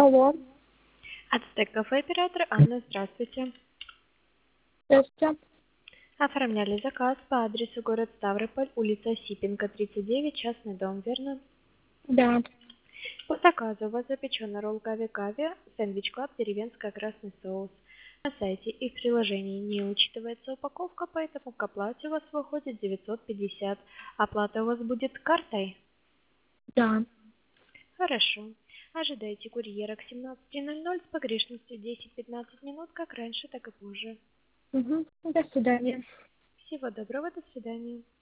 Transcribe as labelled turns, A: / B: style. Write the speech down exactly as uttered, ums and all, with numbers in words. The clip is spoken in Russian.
A: Алло,
B: Ацтек кафе оператор Анна, здравствуйте.
A: здравствуйте.
B: Оформляли заказ по адресу город Ставрополь, улица Осипенко, тридцать девять, частный дом, верно?
A: Да,
B: По заказу у вас запечена ролл кави-кави, сэндвич клаб, деревенская красный соус. На сайте и в приложении не учитывается упаковка, поэтому к оплате у вас выходит девятьсот пятьдесят. Оплата у вас будет картой?
A: да.
B: Хорошо. Ожидайте курьера к семнадцати ноль-ноль с погрешностью десять-пятнадцать минут, как раньше, так и позже.
A: Угу. До свидания.
B: Всего доброго, до свидания.